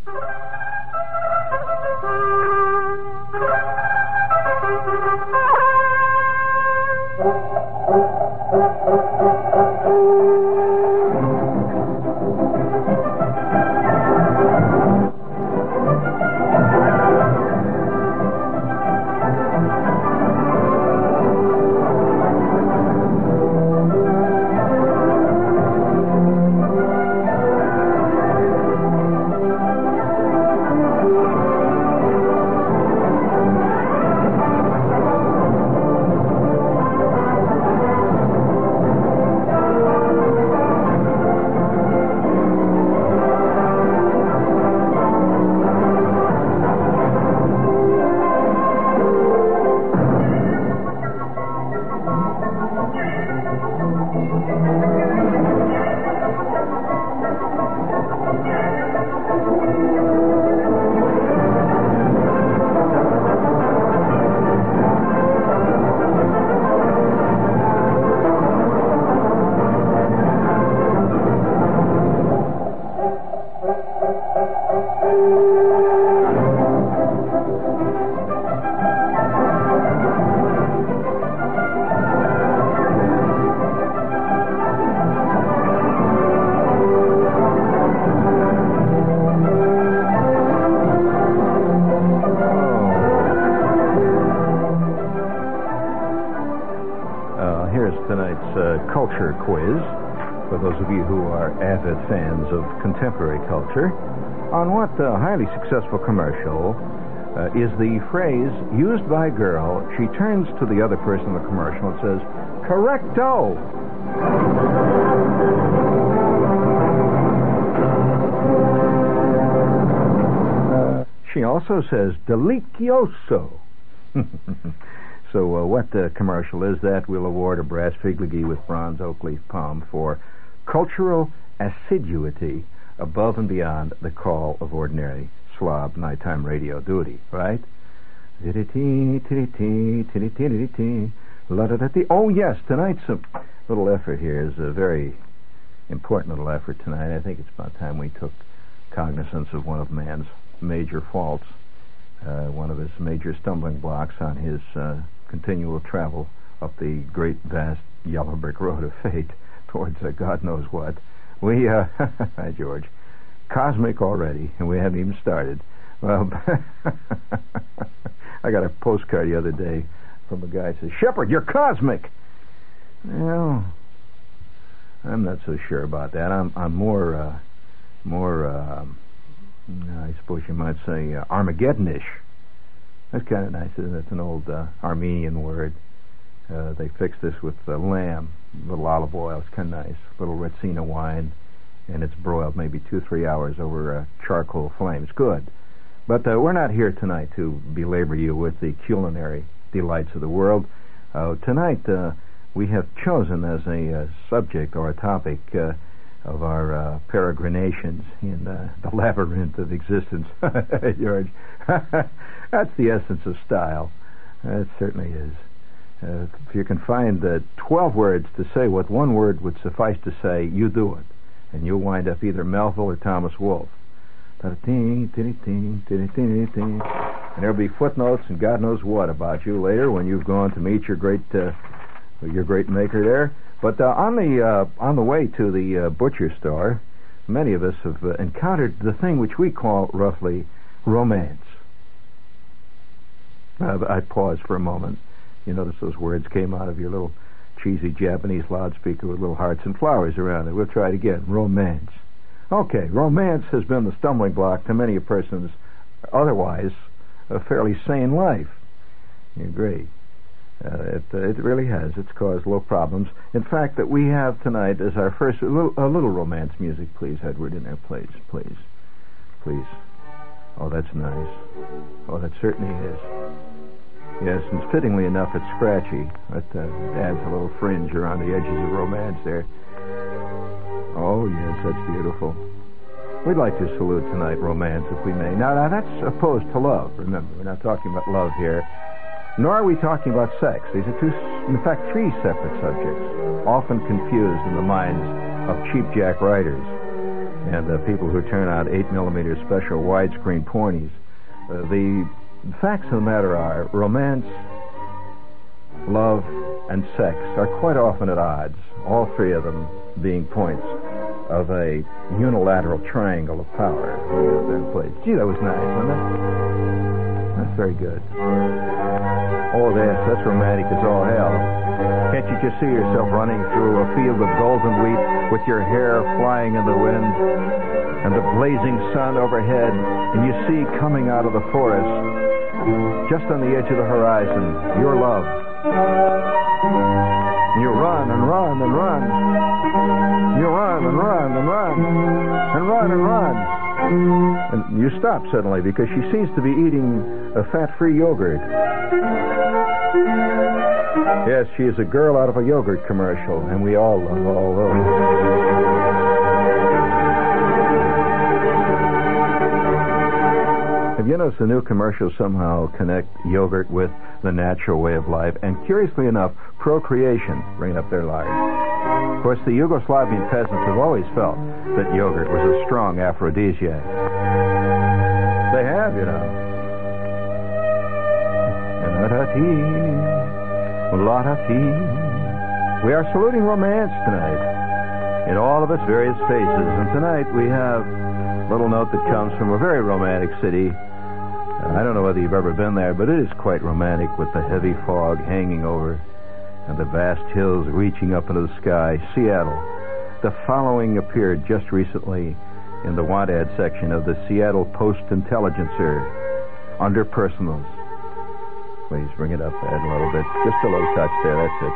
Culture quiz for those of you who are avid fans of contemporary culture. On what highly successful commercial is the phrase used by a girl? She turns to the other person in the commercial and says, "Correcto." She also says, "Delicioso." So what commercial is that? We'll award a brass figligee with bronze oak leaf palm for cultural assiduity above and beyond the call of ordinary slob nighttime radio duty, right? Oh, yes, tonight's little effort here is a very important little effort tonight. I think it's about time we took cognizance of one of man's major faults, one of his major stumbling blocks on his continual travel up the great, vast, yellow brick road of fate towards God knows what. We, hi, George, cosmic already, and we haven't even started. Well, I got a postcard the other day from a guy who says, "Shepherd, you're cosmic." Well, I'm not so sure about that. I'm more, I suppose you might say, Armageddonish. That's kind of nice, isn't it? It's an old Armenian word. They fixed this with lamb, a little olive oil. It's kind of nice. A little Retsina wine, and it's broiled maybe 2-3 hours over charcoal flames. Good. But we're not here tonight to belabor you with the culinary delights of the world. Tonight we have chosen as a subject or a topic of our peregrinations in the labyrinth of existence. George, that's the essence of style. It certainly is. If you can find 12 words to say what one word would suffice to say, you do it. And you'll wind up either Melville or Thomas Wolfe. And there'll be footnotes and God knows what about you later when you've gone to meet your great maker there. But on the way to the butcher store, many of us have encountered the thing which we call roughly romance. I paused for a moment. You notice those words came out of your little cheesy Japanese loudspeaker with little hearts and flowers around it. We'll try it again. Romance. Okay, romance has been the stumbling block to many a person's otherwise a fairly sane life. You agree? It really has. It's caused little problems. In fact, that we have tonight as our first a little romance music, please, Edward, in there, please. Please. Oh, that's nice. Oh, that certainly is. Yes, and fittingly enough, it's scratchy. That adds a little fringe around the edges of romance there. Oh, yes, that's beautiful. We'd like to salute tonight romance, if we may. Now, that's opposed to love. Remember, we're not talking about love here. Nor are we talking about sex. These are three separate subjects, often confused in the minds of cheap jack writers. and people who turn out 8mm special widescreen pornies. The facts of the matter are romance, love, and sex are quite often at odds, all three of them being points of a unilateral triangle of power. Gee, that was nice, wasn't it? That's very good. Oh, that's romantic as all hell. Can't you just see yourself running through a field of golden wheat with your hair flying in the wind and the blazing sun overhead, and you see coming out of the forest, just on the edge of the horizon, your love. You run and run and run. You run and run and run and run and run. And you stop suddenly because she seems to be eating a fat-free yogurt. Yes, she is a girl out of a yogurt commercial, and we all love all those. Have you noticed the new commercials somehow connect yogurt with the natural way of life, and curiously enough, procreation, bringing up their lives? Of course, the Yugoslavian peasants have always felt that yogurt was a strong aphrodisiac. They have, you know. We are saluting romance tonight in all of its various phases, and tonight we have a little note that comes from a very romantic city. I don't know whether you've ever been there, but it is quite romantic with the heavy fog hanging over and the vast hills reaching up into the sky. Seattle. The following appeared just recently in the want ad section of the Seattle Post-Intelligencer under personals. Please bring it up, Ed, a little bit. Just a little touch there.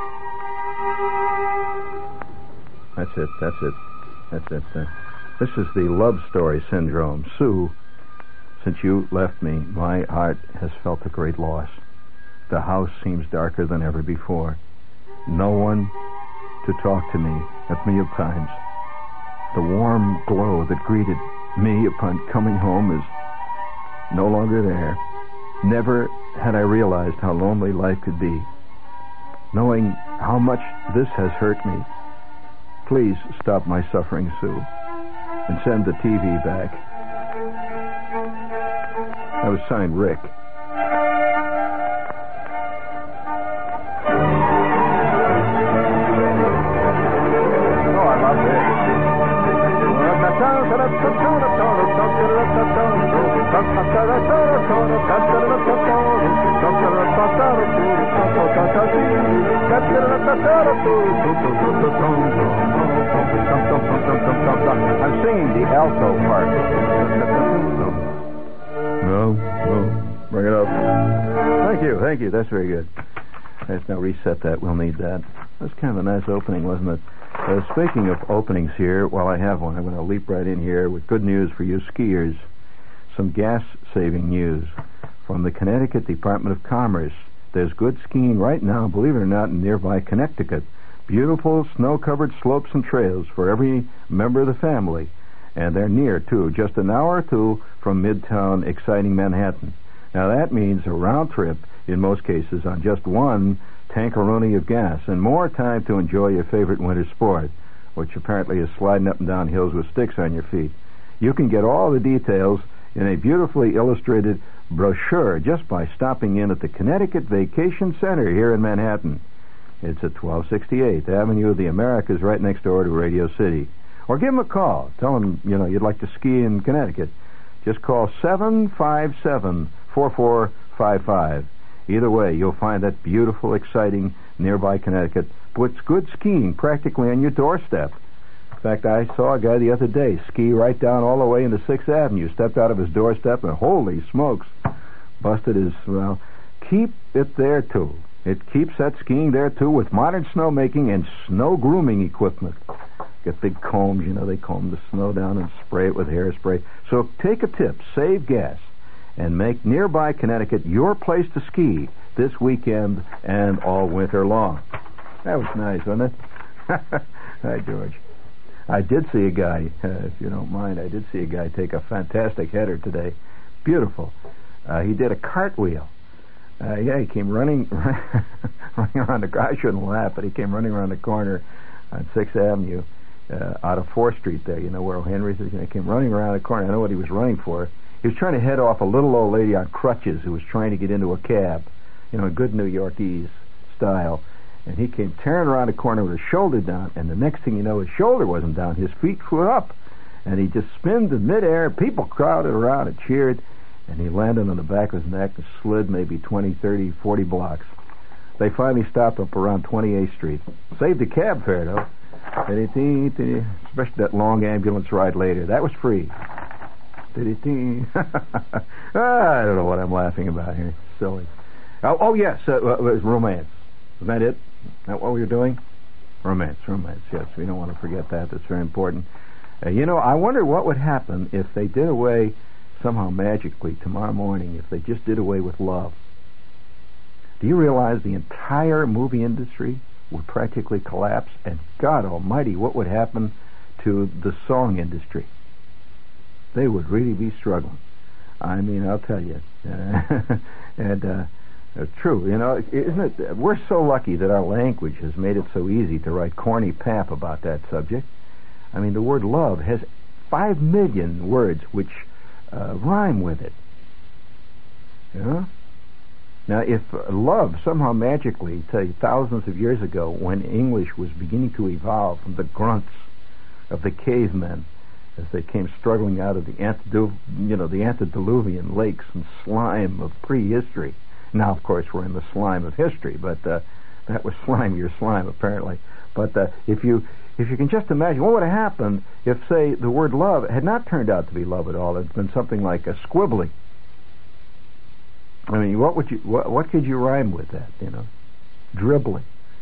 That's it. This is the love story syndrome. Sue, since you left me, my heart has felt a great loss. The house seems darker than ever before. No one to talk to me at mealtimes. The warm glow that greeted me upon coming home is no longer there. Never had I realized how lonely life could be. Knowing how much this has hurt me, please stop my suffering, Sue, and send the TV back. That was signed Rick. Oh, I love this. I'm singing the alto part. No. Bring it up. Thank you. That's very good. Let's now reset that. We'll need that. That's kind of a nice opening, wasn't it? Speaking of openings here, while I have one, I'm going to leap right in here with good news for you skiers. Some gas-saving news from the Connecticut Department of Commerce. There's good skiing right now, believe it or not, in nearby Connecticut. Beautiful snow-covered slopes and trails for every member of the family. And they're near, too, just an hour or two from Midtown, exciting Manhattan. Now, that means a round trip, in most cases, on just one tankeroni of gas, and more time to enjoy your favorite winter sport, which apparently is sliding up and down hills with sticks on your feet. You can get all the details in a beautifully illustrated brochure just by stopping in at the Connecticut Vacation Center here in Manhattan. It's at 1268th Avenue of the Americas, right next door to Radio City. Or give them a call. Tell them, you'd like to ski in Connecticut. Just call 757-4455. Either way, you'll find that beautiful, exciting, nearby Connecticut puts good skiing practically on your doorstep. In fact, I saw a guy the other day ski right down all the way into 6th Avenue, stepped out of his doorstep, and holy smokes, busted his, keep it there, too. It keeps that skiing there, too, with modern snowmaking and snow grooming equipment. Get big combs, they comb the snow down and spray it with hairspray. So take a tip, save gas, and make nearby Connecticut your place to ski this weekend and all winter long. That was nice, wasn't it? Hi, George. I did see a guy, if you don't mind, take a fantastic header today. Beautiful. He did a cartwheel. He came running around the... I shouldn't laugh, but he came running around the corner on 6th Avenue. out of 4th Street there, you know, where O'Henry's is. He came running around the corner. I know what he was running for. He was trying to head off a little old lady on crutches who was trying to get into a cab, you know, in good New Yorkese style. And he came tearing around the corner with his shoulder down, and the next thing you know, his shoulder wasn't down. His feet flew up, and he just spinned in midair. People crowded around and cheered, and he landed on the back of his neck and slid maybe 20, 30, 40 blocks. They finally stopped up around 28th Street. Saved the cab fare, though. Especially that long ambulance ride later. That was free. I don't know what I'm laughing about here. Silly. Oh yes, it was romance. Isn't that it? Is that what we were doing? Romance, yes. We don't want to forget that. That's very important. You know, I wonder what would happen if they did away, somehow magically, tomorrow morning, if they just did away with love. Do you realize the entire movie industry would practically collapse? And God almighty, what would happen to the song industry? They would really be struggling. I mean, I'll tell you. And true, you know, isn't it? We're so lucky that our language has made it so easy to write corny pap about that subject. I mean, the word love has 5 million words which rhyme with it. You know? Now, if love somehow magically, say, thousands of years ago, when English was beginning to evolve from the grunts of the cavemen as they came struggling out of the antediluvian lakes and slime of prehistory. Now, of course, we're in the slime of history, but that was slimier slime, apparently. But if you can just imagine, what would have happened if, say, the word love had not turned out to be love at all? It's been something like a squibbling. I mean, what could you rhyme with that? You know, dribbling,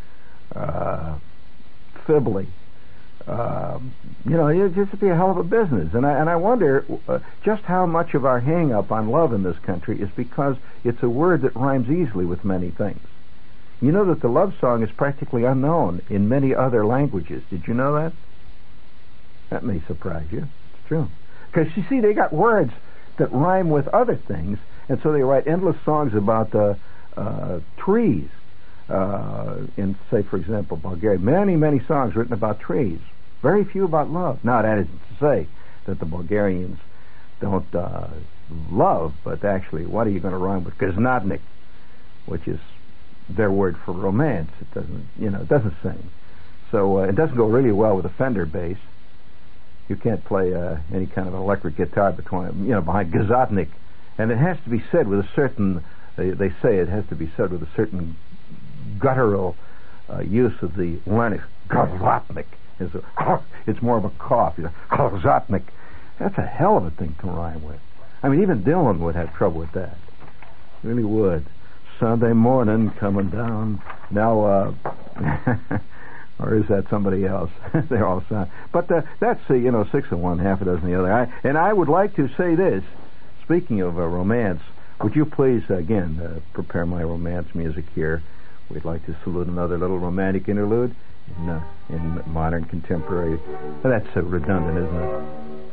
fibbling. You know, it'd just be a hell of a business. And I wonder just how much of our hang-up on love in this country is because it's a word that rhymes easily with many things. You know that the love song is practically unknown in many other languages. Did you know that? That may surprise you. It's true. Because, you see, they got words that rhyme with other things, and so they write endless songs about trees. In, say, for example, Bulgaria. Many, many songs written about trees. Very few about love. Now, that isn't to say that the Bulgarians don't love, but actually, what are you going to rhyme with? Gaznadnik, which is their word for romance. It doesn't sing. So it doesn't go really well with a Fender bass. You can't play any kind of electric guitar behind Gaznadnik. And it has to be said with a certain, they say it has to be said with a certain guttural use of the larynx. Gaznadnik. It's more of a cough. Gaznadnik. That's a hell of a thing to rhyme with. I mean, even Dylan would have trouble with that. Really would. Sunday morning coming down. Now, or is that somebody else? They're all sound. But that's, 6 of one, half a dozen the other. And I would like to say this, speaking of romance, would you please, again, prepare my romance music here. We'd like to salute another little romantic interlude in modern contemporary. That's so redundant, isn't it?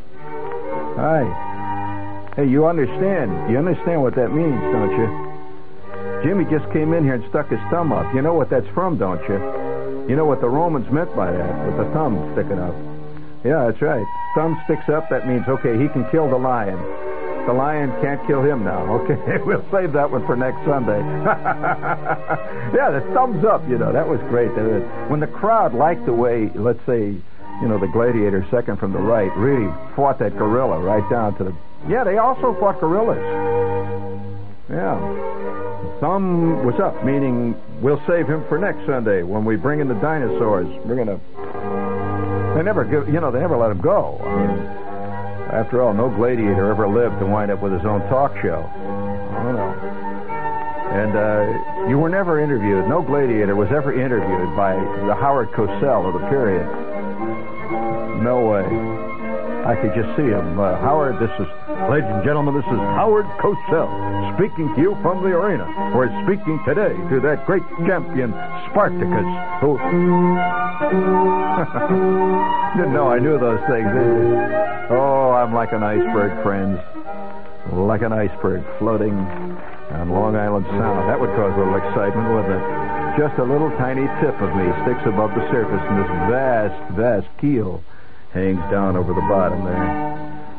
Hi. Hey, you understand? You understand what that means, don't you? Jimmy just came in here and stuck his thumb up. You know what that's from, don't you? You know what the Romans meant by that, with the thumb sticking up. Yeah, that's right. Thumb sticks up, that means, okay, he can kill the lion. The lion can't kill him now. Okay, we'll save that one for next Sunday. Yeah, the thumbs up, that was great. When the crowd liked the way, let's say, the gladiator second from the right really fought that gorilla right down to the... Yeah, they also fought gorillas. Yeah. Thumb was up, meaning we'll save him for next Sunday when we bring in the dinosaurs. We're going to... They never let him go. I mean, after all, no gladiator ever lived to wind up with his own talk show. Oh, no. And you were never interviewed. No gladiator was ever interviewed by the Howard Cosell of the period. No way. I could just see him. Howard, ladies and gentlemen, this is Howard Cosell speaking to you from the arena. We're speaking today to that great champion, Spartacus, who... Didn't know I knew those things, did you? Oh, I'm like an iceberg, friends. Like an iceberg floating on Long Island Sound. That would cause a little excitement, wouldn't it? just a little tiny tip of me sticks above the surface, and this vast, vast keel hangs down over the bottom there.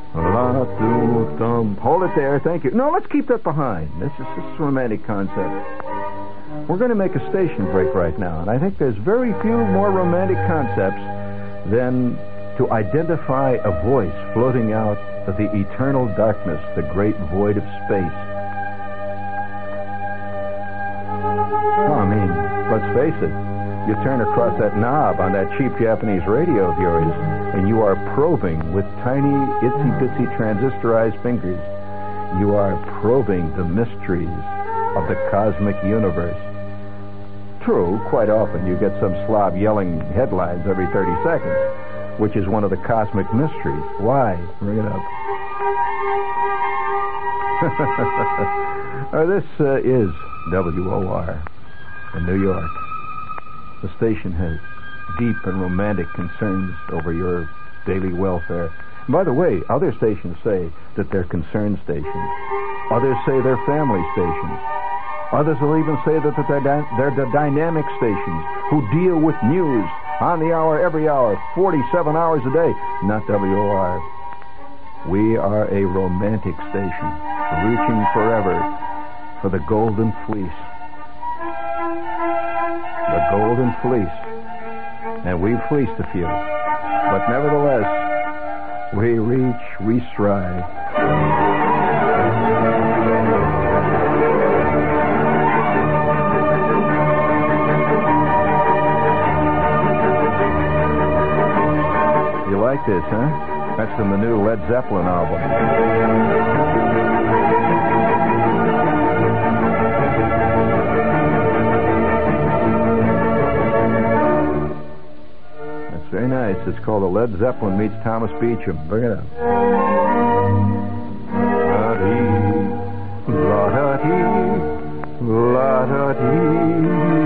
Hold it there, thank you. No, let's keep that behind. This is a romantic concept. We're going to make a station break right now, and I think there's very few more romantic concepts than to identify a voice floating out of the eternal darkness, the great void of space. Oh, I mean, let's face it. You turn across that knob on that cheap Japanese radio of yours, and you are probing with tiny, itsy-bitsy transistorized fingers. You are probing the mysteries of the cosmic universe. True, quite often you get some slob yelling headlines every 30 seconds, which is one of the cosmic mysteries. Why? Bring it up. This is WOR in New York. The station has deep and romantic concerns over your daily welfare. And by the way, other stations say that they're concern stations. Others say they're family stations. Others will even say that they're the dynamic stations who deal with news on the hour, every hour, 47 hours a day. Not WOR. We are a romantic station, reaching forever for the golden fleece. The golden fleece. And we've fleeced a few. But nevertheless, we reach, we strive. You like this, huh? That's from the new Led Zeppelin album. Very nice. It's called The Led Zeppelin Meets Thomas Beecham. Bring it up. La-dee, la-da-dee, la-da-dee.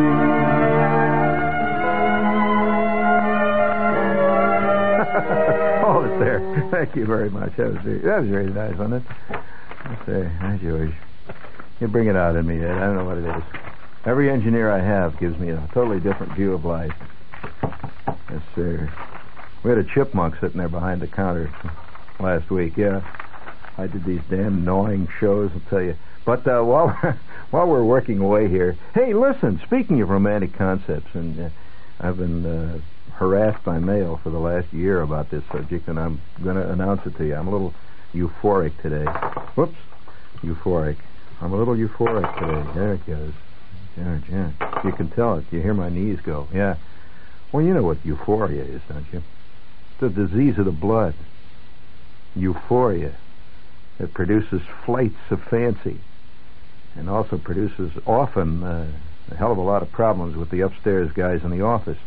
Oh, it's there. Thank you very much. That was very nice, wasn't it? Let's say, hi, George. You bring it out in me, Ed. I don't know what it is. Every engineer I have gives me a totally different view of life. Yes, sir. We had a chipmunk sitting there behind the counter last week. Yeah, I did these damn gnawing shows, I'll tell you. But while we're working away here, hey, listen, speaking of romantic concepts, and I've been harassed by mail for the last year about this subject, and I'm going to announce it to you. I'm a little euphoric today. Whoops, euphoric. I'm a little euphoric today. There it goes. Yeah. You can tell it. You hear my knees go. Yeah. Well, you know what euphoria is, don't you? It's a disease of the blood. Euphoria. It produces flights of fancy and also produces often a hell of a lot of problems with the upstairs guys in the office.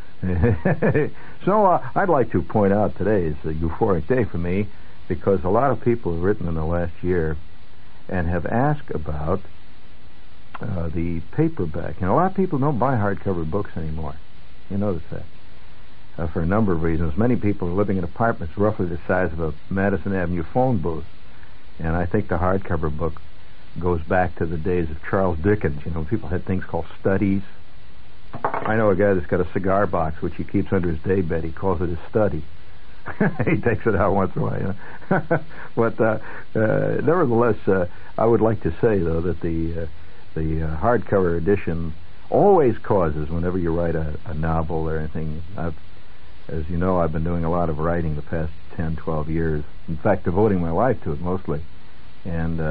So I'd like to point out today is a euphoric day for me because a lot of people have written in the last year and have asked about the paperback. And a lot of people don't buy hardcover books anymore. You notice that. For a number of reasons. Many people are living in apartments roughly the size of a Madison Avenue phone booth. And I think the hardcover book goes back to the days of Charles Dickens. You know, people had things called studies. I know a guy that's got a cigar box which he keeps under his daybed. He calls it his study. He takes it out once in a while, you know. But nevertheless, I would like to say, though, that the hardcover edition always causes, whenever you write a novel or anything, as you know, I've been doing a lot of writing the past 10, 12 years. In fact, devoting my life to it mostly. And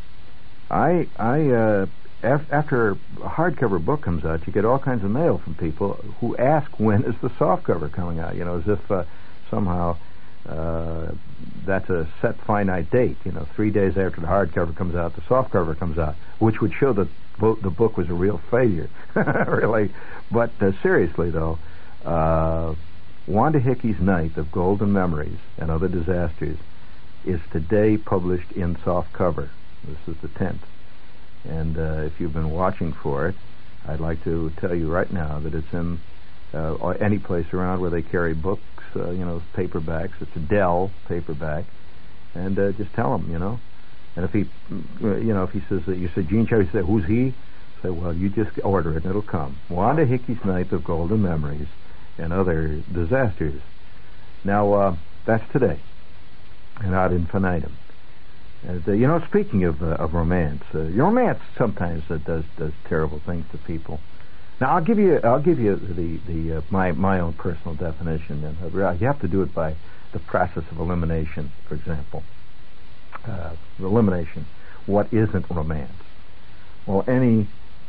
after a hardcover book comes out, you get all kinds of mail from people who ask when is the softcover coming out, you know, as if somehow that's a set finite date. You know, 3 days after the hardcover comes out, the softcover comes out, which would show that the book was a real failure, really. But seriously, though, Wanda Hickey's Night of Golden Memories and Other Disasters is today published in softcover. This is the 10th. And if you've been watching for it, I'd like to tell you right now that it's in any place around where they carry books, you know, paperbacks. It's a Dell paperback. And just tell them, you know. And if he, you know, if he says, you said Gene Cherry, you say, who's he? say, well, you just order it and it'll come. Wanda Hickey's Night of Golden Memories and Other Disasters. Now, that's today, and ad infinitum. And, speaking of romance, romance sometimes does terrible things to people. Now, I'll give you the my own personal definition. And you have to do it by the process of elimination. For example, elimination. What isn't romance? Well, any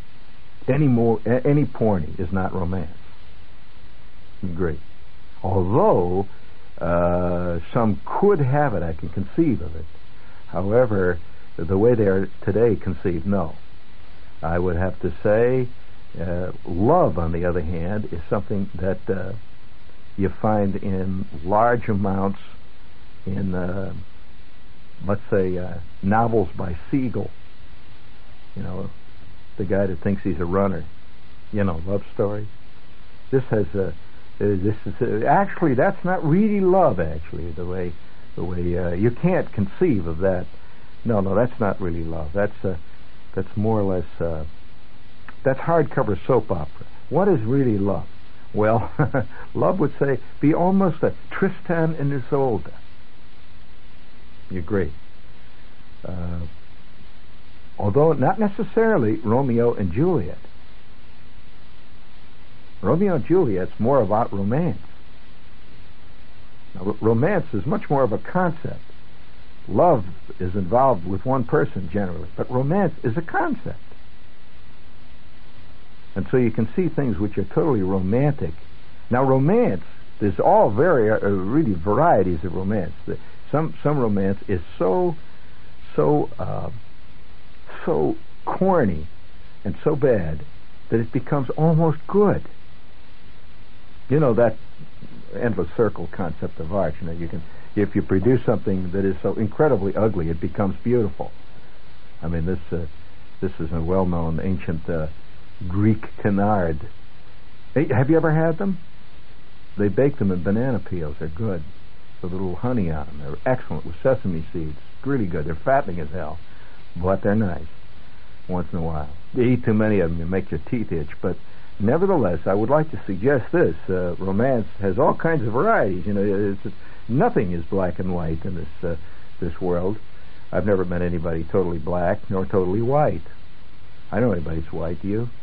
porny is not romance. You agree? Although some could have it, I can conceive of it. However, the way they are today conceived, no. I would have to say, love, on the other hand, is something that you find in large amounts in, let's say, novels by Siegel. The guy that thinks he's a runner. Love stories. This is actually, that's not really love. Actually, the way you can't conceive of that. No, that's not really love. That's more or less that's hardcover soap opera. What is really love? Well, love would say be almost a Tristan and Isolde. You agree? Although not necessarily Romeo and Juliet. Romeo and Juliet's more about romance. Now, romance is much more of a concept. Love is involved with one person generally, but romance is a concept. And so you can see things which are totally romantic. Now, romance, there's all really varieties of romance. Some romance is so corny and so bad that it becomes almost good. That endless circle concept of art. If you produce something that is so incredibly ugly, it becomes beautiful. I mean, this is a well-known ancient Greek canard. Hey, have you ever had them? They bake them in banana peels. They're good. With a little honey on them. They're excellent with sesame seeds. Really good. They're fattening as hell, but they're nice. Once in a while, you eat too many of them, you make your teeth itch. But nevertheless, I would like to suggest this: romance has all kinds of varieties. Nothing is black and white in this world. I've never met anybody totally black nor totally white. I don't know anybody's white. Do you?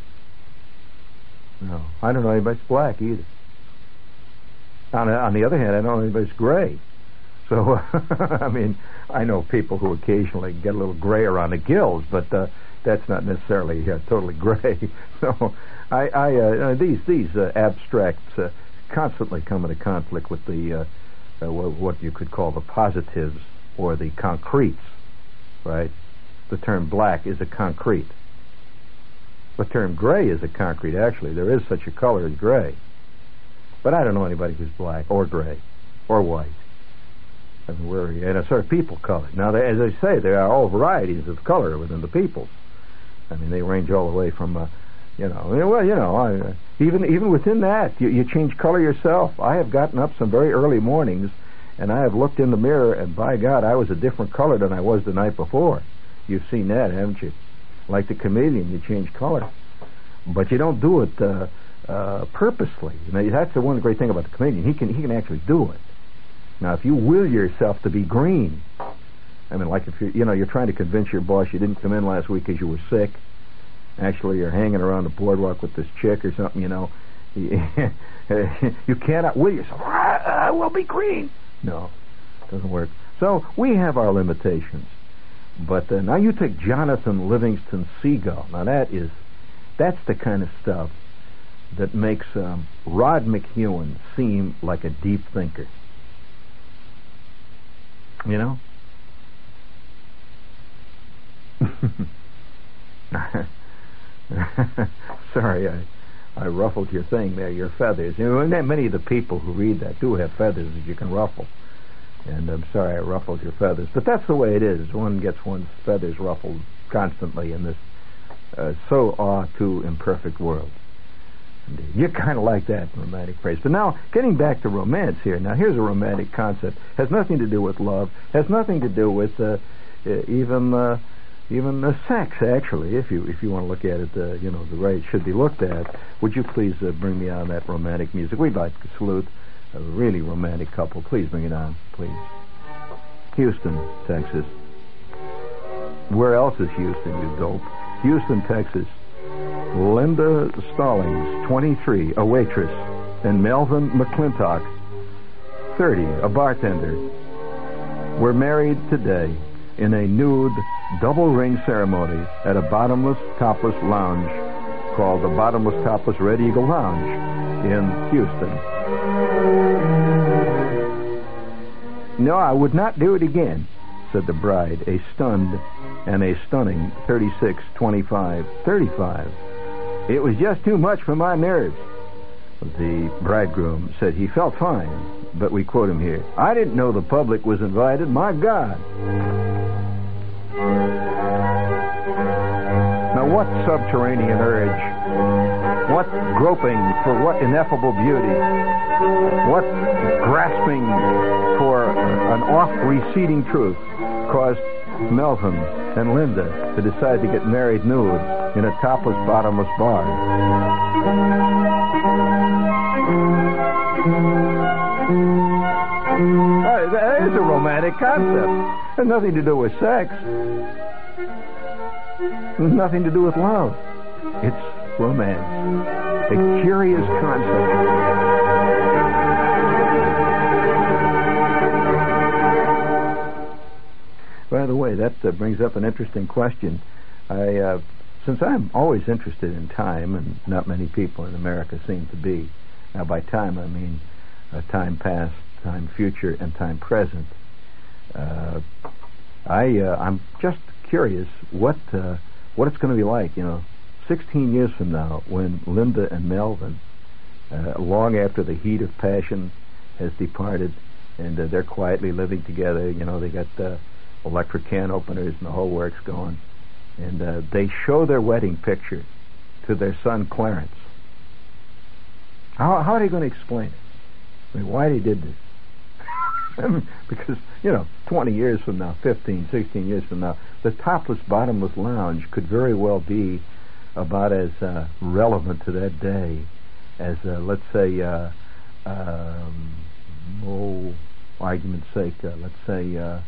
No, I don't know anybody's black either. On the other hand, I don't know anybody's gray. So, I mean, I know people who occasionally get a little gray around the gills, but that's not necessarily totally gray. So, these abstracts constantly come into conflict with the what you could call the positives or the concretes, right? The term black is a concrete. The term gray is a concrete, actually. There is such a color as gray. But I don't know anybody who's black or gray or white. I mean, we're in a sort of people color. Now, as I say, there are all varieties of color within the peoples. I mean, they range all the way from, even within that, you change color yourself. I have gotten up some very early mornings, and I have looked in the mirror, and by God, I was a different color than I was the night before. You've seen that, haven't you? Like the chameleon, you change color. But you don't do it purposely. That's the one great thing about the chameleon. He can actually do it. Now, if you will yourself to be green, I mean, like if you're trying to convince your boss you didn't come in last week because you were sick. Actually, you're hanging around the boardwalk with this chick or something, you cannot will yourself. I will be green. No, it doesn't work. So we have our limitations. But now you take Jonathan Livingston Seagull. Now that's the kind of stuff that makes Rod McEwen seem like a deep thinker. Sorry, I ruffled your thing there, your feathers. Many of the people who read that do have feathers that you can ruffle. And I'm sorry I ruffled your feathers. But that's the way it is. One gets one's feathers ruffled constantly in this so too imperfect world. Indeed. You're kind of like that in romantic phrase. But now, getting back to romance here. Now, here's a romantic concept. Has nothing to do with love. Has nothing to do with even even sex, actually, if you want to look at it, the way it should be looked at. Would you please bring me on that romantic music? We'd like to salute a really romantic couple. Please bring it on, please. Houston, Texas. Where else is Houston, you dope? Houston, Texas. Linda Stallings, 23, a waitress, and Melvin McClintock, 30, a bartender, were married today in a nude double ring ceremony at a bottomless topless lounge called the Bottomless Topless Red Eagle Lounge in Houston. No, I would not do it again, said the bride, a stunned and a stunning 36, 25, 35. It was just too much for my nerves. The bridegroom said he felt fine, but we quote him here. I didn't know the public was invited. My God. Now, what subterranean urge? What groping for what ineffable beauty? What grasping for an oft-receding truth caused Melvin and Linda to decide to get married nude in a topless, bottomless bar? That is a romantic concept. It has nothing to do with sex. It has nothing to do with love. It's romance. A curious concept. By the way, that brings up an interesting question. Since I'm always interested in time, and not many people in America seem to be. Now, by time, I mean time past, time future, and time present. I'm just curious what it's going to be like, 16 years from now, when Linda and Melvin, long after the heat of passion has departed, and they're quietly living together. They got electric can openers and the whole works going, and they show their wedding picture to their son Clarence. How are they going to explain it? I mean, why they did this? Because, 20 years from now, 15, 16 years from now, the topless, bottomless lounge could very well be about as relevant to that day as, let's say, argument's sake, let's say a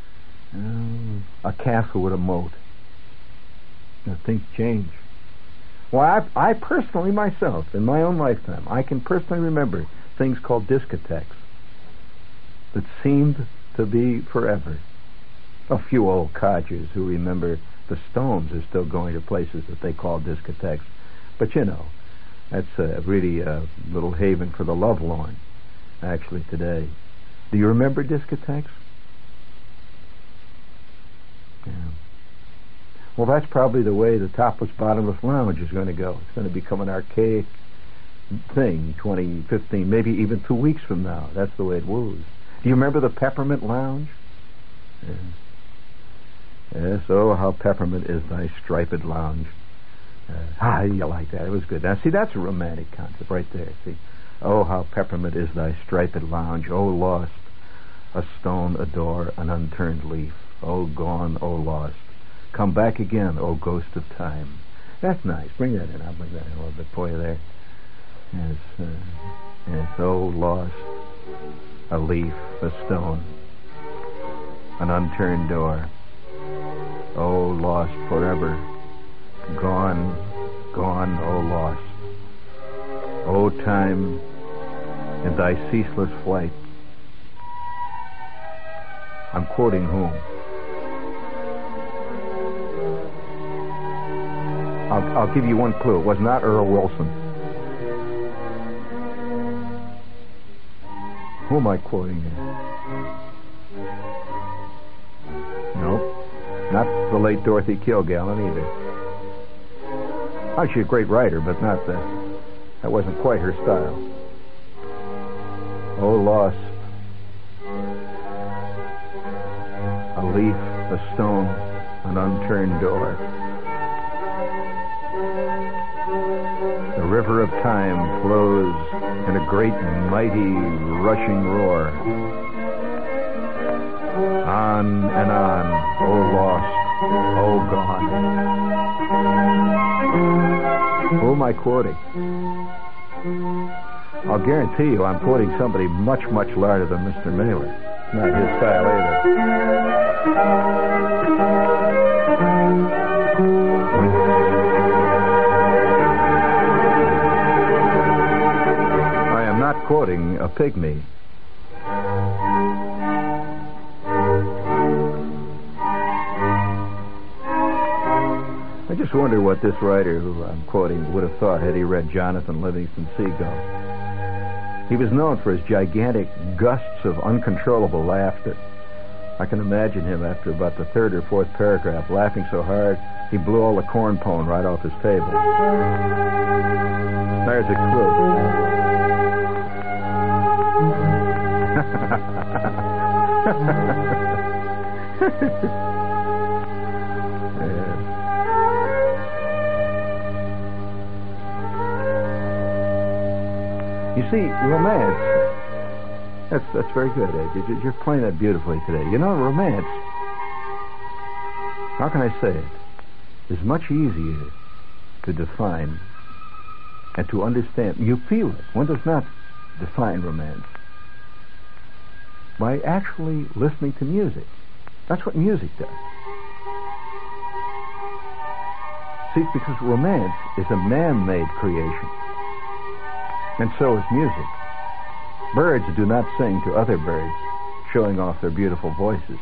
castle with a moat. Things change. Well, I personally, myself, in my own lifetime, I can personally remember things called discotheques that seemed to be forever. A few old codgers who remember the Stones are still going to places that they call discotheques. But that's really a little haven for the lovelorn, actually, today. Do you remember discotheques? Yeah. Well, that's probably the way the topless, bottomless lounge is going to go. It's going to become an archaic thing, 2015, maybe even 2 weeks from now. That's the way it was. Do you remember the Peppermint Lounge? Yes. Yes, oh, how peppermint is thy striped lounge. You like that. It was good. Now, see, that's a romantic concept right there. See, oh, how peppermint is thy striped lounge. Oh, lost, a stone, a door, an unturned leaf. Oh, gone, oh, lost. Come back again, oh, ghost of time. That's nice. Bring that in. I'll bring that in a little bit for you there. Yes, oh, lost, a leaf, a stone, an unturned door. Oh, lost forever. Gone, gone, oh, lost. Oh, time, in thy ceaseless flight. I'm quoting whom? I'll give you one clue. It was not Earl Wilson. Who am I quoting here? Nope. Not the late Dorothy Kilgallen either. Oh, she's a great writer, but not that. That wasn't quite her style. Oh, lost. A leaf, a stone, an unturned door. The river of time flows in a great, mighty, rushing roar. On and on, oh lost, oh gone. Who am I quoting? I'll guarantee you I'm quoting somebody much, much larger than Mr. Mailer. It's not his style either. I am not quoting a pygmy. I just wonder what this writer who I'm quoting would have thought had he read Jonathan Livingston Seagull. He was known for his gigantic gusts of uncontrollable laughter. I can imagine him after about the third or fourth paragraph laughing so hard he blew all the corn pone right off his table. There's a clue. You see, romance, that's very good, Ed. You're playing that beautifully today. You know, romance, how can I say it, is much easier to define and to understand. You feel it. One does not define romance by actually listening to music. That's what music does. See, because romance is a man-made creation. And so is music. Birds do not sing to other birds, showing off their beautiful voices.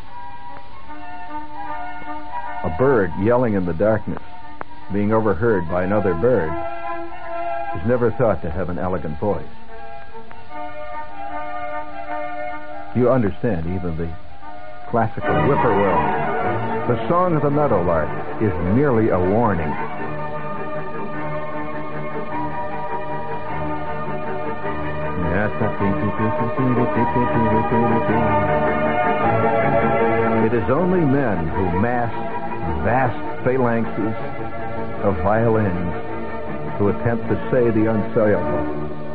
A bird yelling in the darkness, being overheard by another bird, is never thought to have an elegant voice. You understand, even the classical whippoorwill. The song of the meadowlark is merely a warning. It is only men who mask vast phalanxes of violins who attempt to say the unsayable.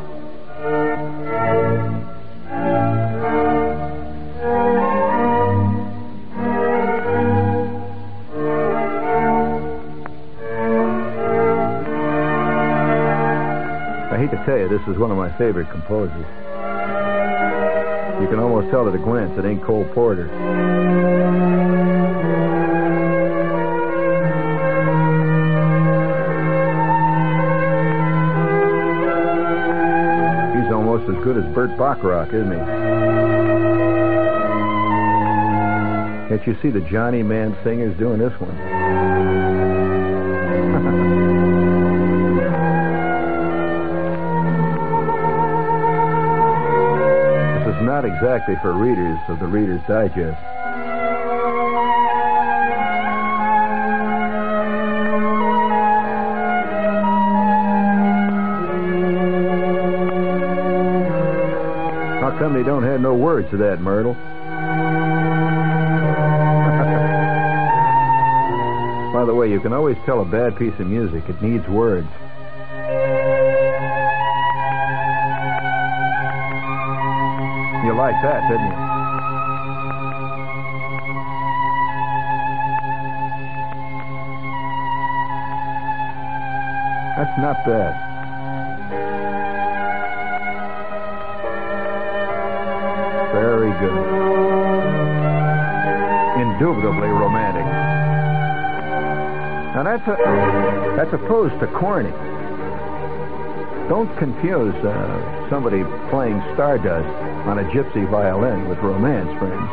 I hate to tell you, this is one of my favorite composers. You can almost tell at a glance it ain't Cole Porter. He's almost as good as Burt Bacharach, isn't he? Can't you see the Johnny Man singers doing this one? Not exactly for readers of the Reader's Digest. How come they don't have no words to that, Myrtle? By the way, you can always tell a bad piece of music. It needs words. You like that, didn't you? That's not bad. Very good. Indubitably romantic. Now that's opposed to corny. Don't confuse somebody playing Stardust on a gypsy violin with romance, friends.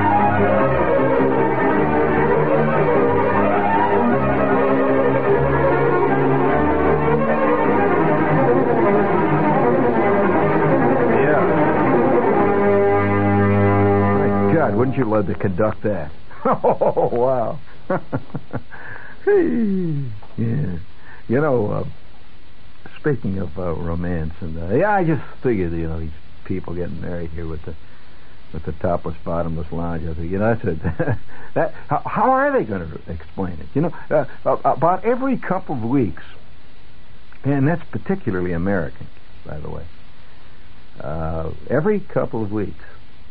Yeah. My God, wouldn't you love to conduct that? Oh, wow. Yeah. You know, speaking of romance, and yeah, I just figured, you know, these people getting married here with the topless, bottomless lounge. I think, you know, that's how are they going to explain it? You know, about every couple of weeks, and that's particularly American, by the way. Every couple of weeks,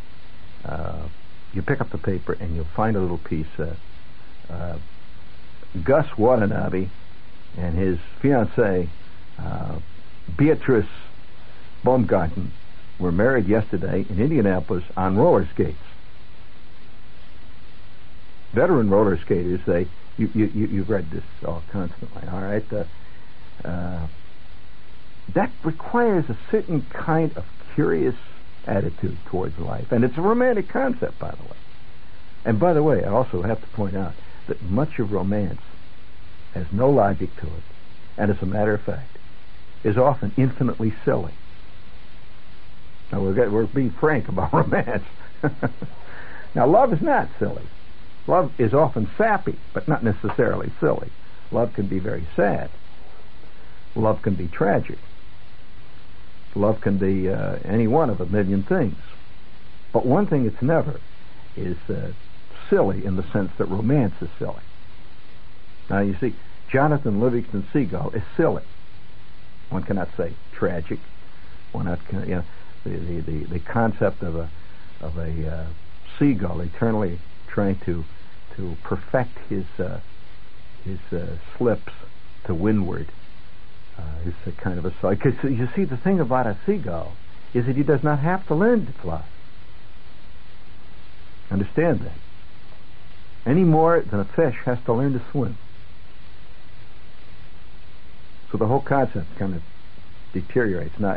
you pick up the paper and you'll find a little piece. Gus Watanabe and his fiancée Beatrice Baumgarten were married yesterday in Indianapolis on roller skates. Veteran roller skaters, you've read this all constantly, all right? That requires a certain kind of curious attitude towards life, and it's a romantic concept, by the way. And by the way, I also have to point out that much of romance has no logic to it, and as a matter of fact, is often infinitely silly. Now, we're being frank about romance. Now, love is not silly. Love is often sappy, but not necessarily silly. Love can be very sad. Love can be tragic. Love can be any one of a million things. But one thing it's never is silly in the sense that romance is silly. Now, you see, Jonathan Livingston Seagull is silly. One cannot say tragic. One not, the concept of a seagull eternally trying to perfect his slips to windward is a kind of a silly. Because you see, the thing about a seagull is that he does not have to learn to fly. Understand that? Any more than a fish has to learn to swim. So the whole concept kind of deteriorates. Now,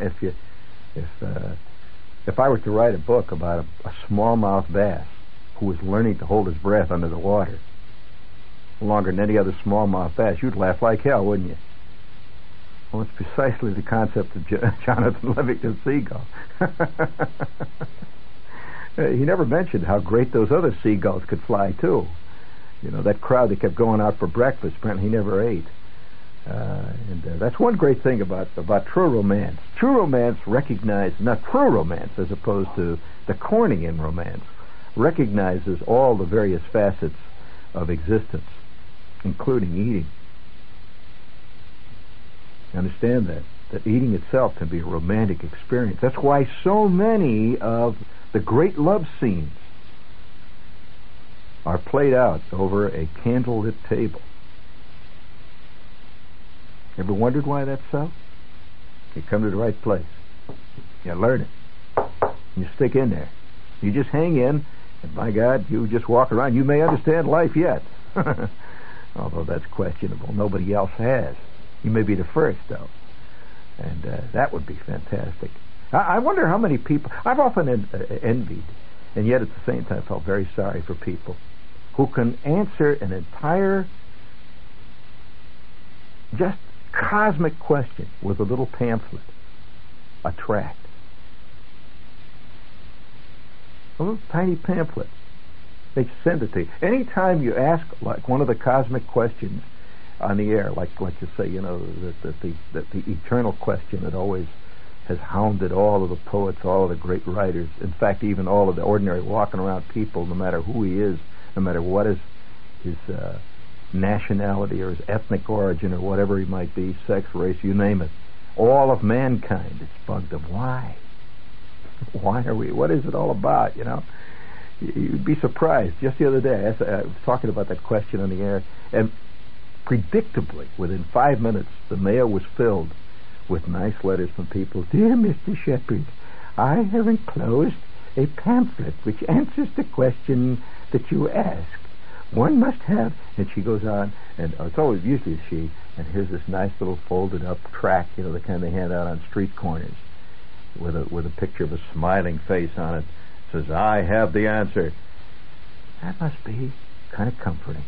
if I were to write a book about a smallmouth bass who was learning to hold his breath under the water longer than any other smallmouth bass, you'd laugh like hell, wouldn't you? Well, it's precisely the concept of Jonathan Livingston Seagull. He never mentioned how great those other seagulls could fly, too. You know, that crowd that kept going out for breakfast, apparently he never ate. And that's one great thing about true romance. True romance true romance as opposed to the corny in romance, recognizes all the various facets of existence, including eating. Understand that eating itself can be a romantic experience. That's why so many of the great love scenes are played out over a candlelit table. Ever wondered why that's so? You come to the right place. You learn it. You stick in there. You just hang in, and by God, you just walk around. You may understand life yet. Although that's questionable. Nobody else has. You may be the first, though. And that would be fantastic. I wonder how many people... I've often envied, and yet at the same time felt very sorry for people who can answer an entire, just cosmic question with a little pamphlet, a tract. A little tiny pamphlet. They send it to you. Anytime you ask like one of the cosmic questions on the air, like you say, you know, that the eternal question that always has hounded all of the poets, all of the great writers, in fact, even all of the ordinary walking around people, no matter who he is, no matter what his nationality or his ethnic origin or whatever he might be, sex, race, you name it, all of mankind is bugged of why. Why are we? What is it all about, you know? You'd be surprised. Just the other day, I was talking about that question on the air, and predictably, within 5 minutes, the mail was filled with nice letters from people. Dear Mr. Shepherd, I have enclosed a pamphlet which answers the question that you asked. One must have, and she goes on, and it's always usually she, and here's this nice little folded up tract, you know, the kind they hand out on street corners, with a picture of a smiling face on it. Says, I have the answer. That must be kind of comforting.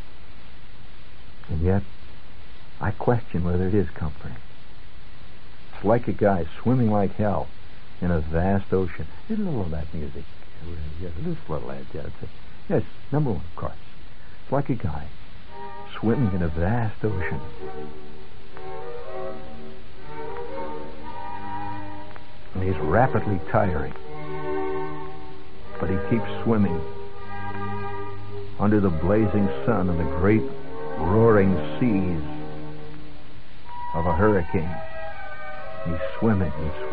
And yet, I question whether it is comforting. It's like a guy swimming like hell in a vast ocean. There's a little of that music. Yes, this little ad. Yes, number one, of course. It's like a guy swimming in a vast ocean. And he's rapidly tiring. But he keeps swimming under the blazing sun and the great roaring seas of a hurricane. He's swimming.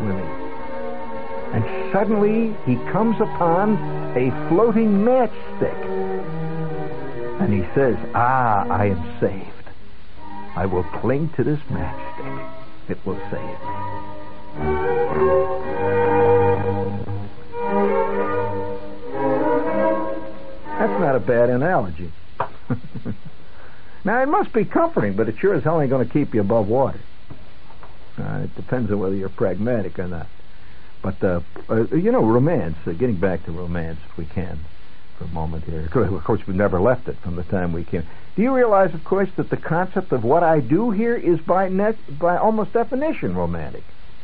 And suddenly he comes upon a floating matchstick. And he says, I am saved. I will cling to this matchstick. It will say it. That's not a bad analogy. Now, it must be comforting, but it sure as hell ain't going to keep you above water. It depends on whether you're pragmatic or not. But, romance, getting back to romance, if we can, for a moment here. Of course, we've never left it from the time we came. Do you realize, of course, that the concept of what I do here is by almost definition romantic?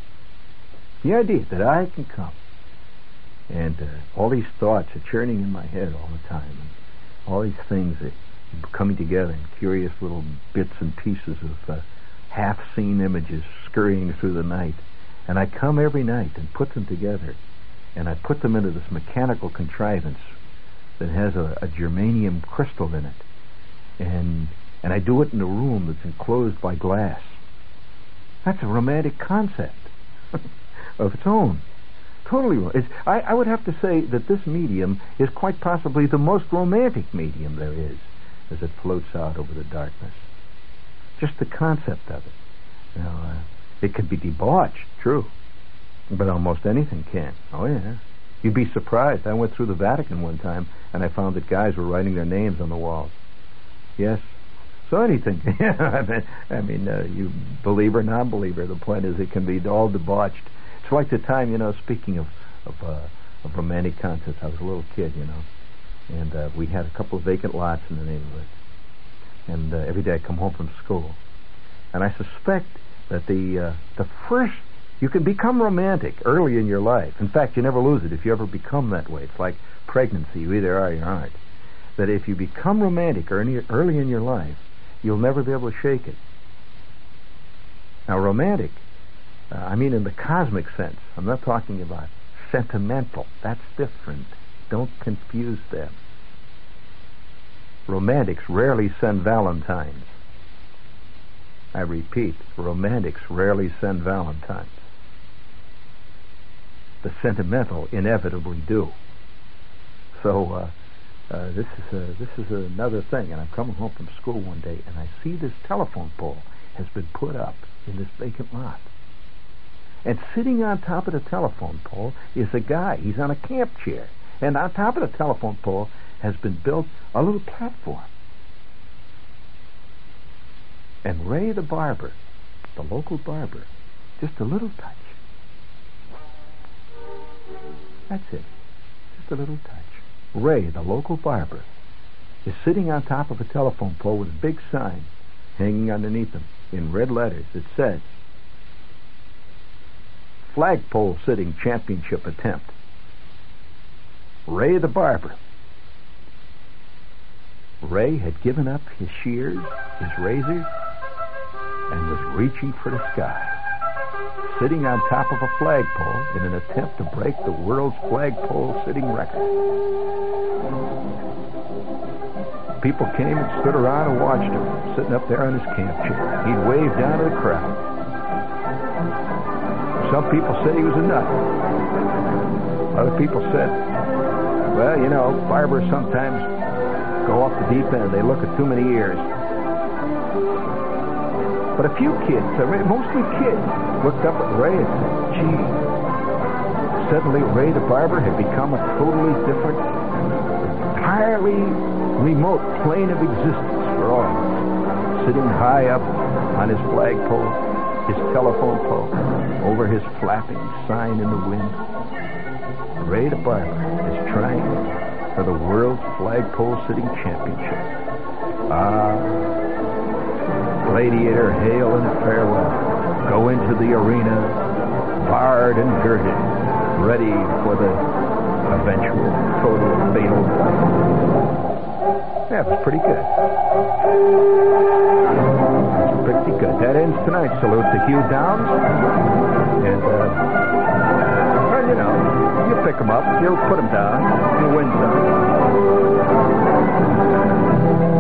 The idea that I can come, and all these thoughts are churning in my head all the time, and all these things are coming together in curious little bits and pieces of half-seen images scurrying through the night. And I come every night and put them together, and I put them into this mechanical contrivance that has a germanium crystal in it. And I do it in a room that's enclosed by glass. That's a romantic concept of its own. Totally. I would have to say that this medium is quite possibly the most romantic medium there is as it floats out over the darkness. Just the concept of it. Now, it could be debauched, true, but almost anything can. Oh, yeah. You'd be surprised. I went through the Vatican one time, and I found that guys were writing their names on the walls. Yes. So anything. I mean, you believer, non-believer, the point is it can be all debauched. It's like the time, speaking of romantic concepts, I was a little kid, and we had a couple of vacant lots in the neighborhood. And every day I come home from school. And I suspect that the first, you can become romantic early in your life. In fact, you never lose it if you ever become that way. It's like pregnancy. You either are or you aren't. That if you become romantic early in your life, you'll never be able to shake it. Now, romantic, I mean in the cosmic sense. I'm not talking about sentimental. That's different. Don't confuse them. Romantics rarely send valentines. I repeat, romantics rarely send valentines. The sentimental inevitably do. So this is another thing. And I'm coming home from school one day, and I see this telephone pole has been put up in this vacant lot. And sitting on top of the telephone pole is a guy. He's on a camp chair. And on top of the telephone pole has been built a little platform. And Ray the barber, the local barber, just a little touch. That's it. Just a little touch. Ray, the local barber, is sitting on top of a telephone pole with a big sign hanging underneath him in red letters that says, Flagpole Sitting Championship Attempt. Ray the barber. Ray had given up his shears, his razors, and was reaching for the sky, sitting on top of a flagpole in an attempt to break the world's flagpole sitting record. People came and stood around and watched him, sitting up there on his camp chair. He'd wave down to the crowd. Some people said he was a nut. Other people said, well, barbers sometimes go off the deep end. They look at too many ears. But a few kids, mostly kids, looked up at Ray and said, gee. Suddenly, Ray the barber had become a totally different, entirely remote plane of existence for all of us. Sitting high up on his flagpole, his telephone pole, over his flapping sign in the wind. Ray the barber is trying for the world's flagpole sitting championship. Gladiator, hail and farewell. Go into the arena, barred and girded, ready for the eventual total fatal fight. That was pretty good. That's pretty good. That ends tonight's salute to Hugh Downs. And, you pick him up, you'll put him down, you win some.